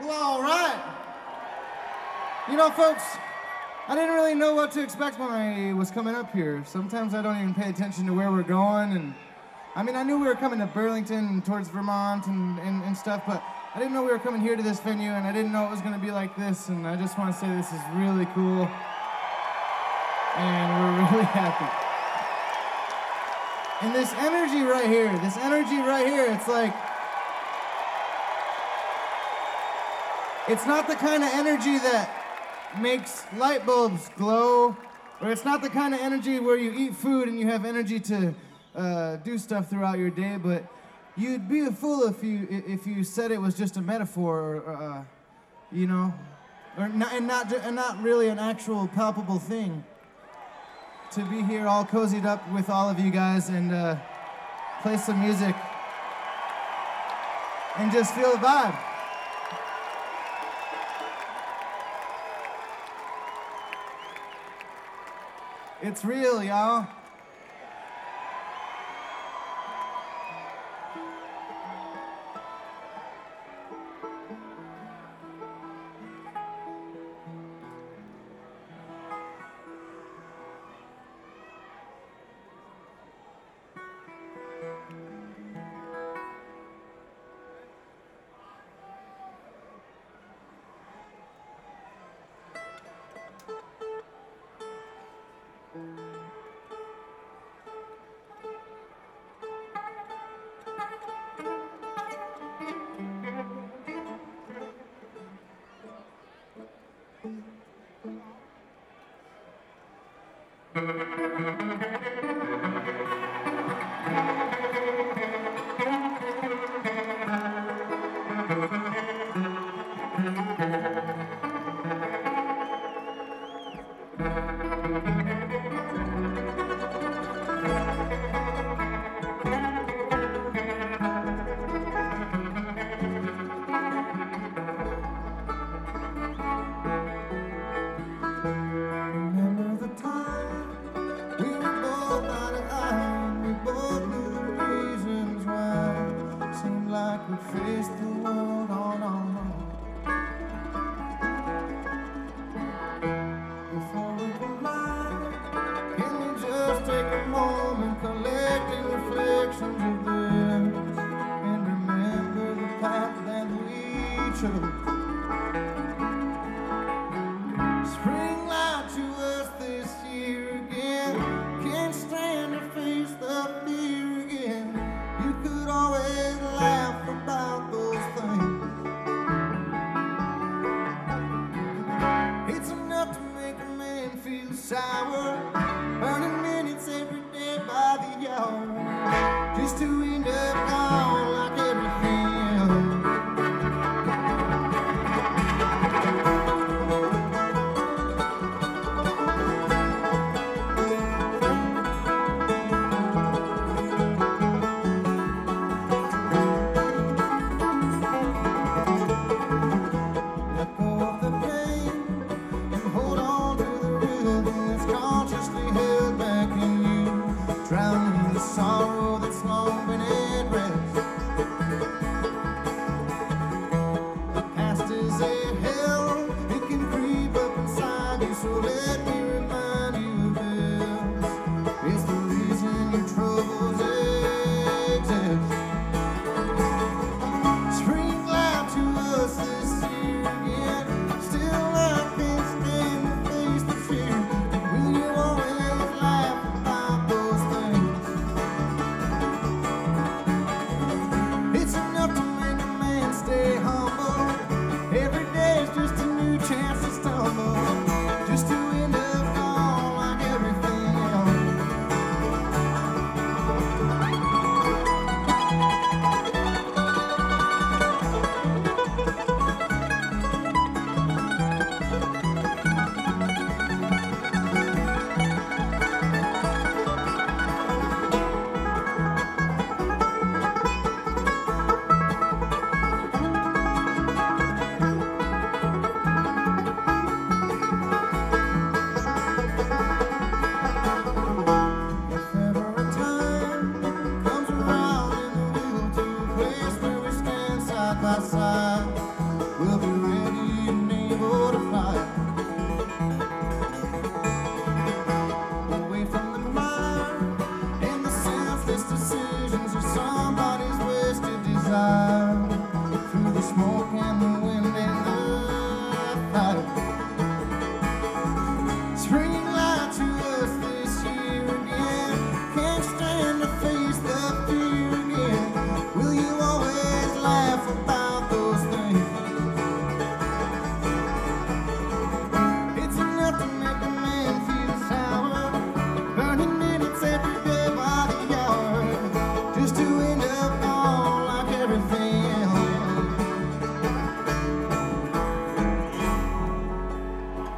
All right. You know, folks, I didn't really know what to expect when I was coming up here. Sometimes I don't even pay attention to where we're going. And I mean, I knew we were coming to Burlington and towards Vermont and stuff, but I didn't know we were coming here to this venue, and I didn't know it was going to be like this. And I just want to say this is really cool. And we're really happy. And this energy right here, it's like, it's not the kind of energy that makes light bulbs glow, or it's not the kind of energy where you eat food and you have energy to do stuff throughout your day, but you'd be a fool if you said it was just a metaphor, or, you know, or not, and not really an actual palpable thing. To be here all cozied up with all of you guys and play some music and just feel the vibe. It's real, y'all. Sour